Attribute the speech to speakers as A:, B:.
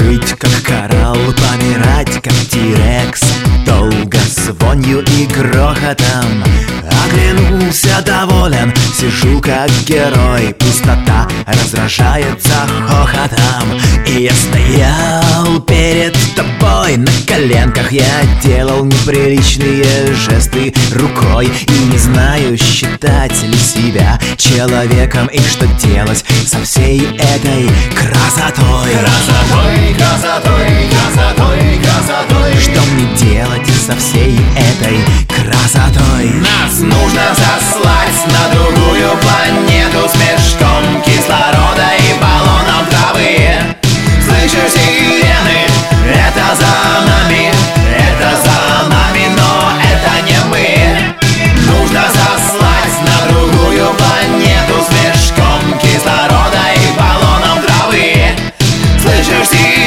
A: Жить как коралл, помирать как Тирекс, долго с вонью и грохотом. Оглянулся доволен, сижу как герой. Пустота раздражается хохотом. И я стоял перед тобой на коленках. Я делал неприличные жесты рукой. И не знаю, считать ли себя человеком и что делать со всей этой красотой.
B: Красотой, красотой, красотой, красотой.
A: Что мне делать со всей этой красотой?
B: Нас нужно заслать на другую планету с мешком кислорода и баллоном травы. Слышишь сирены? Это за нами, но это не мы. Нужно заслать на другую планету с мешком кислорода и баллоном травы. Слышишь сирены?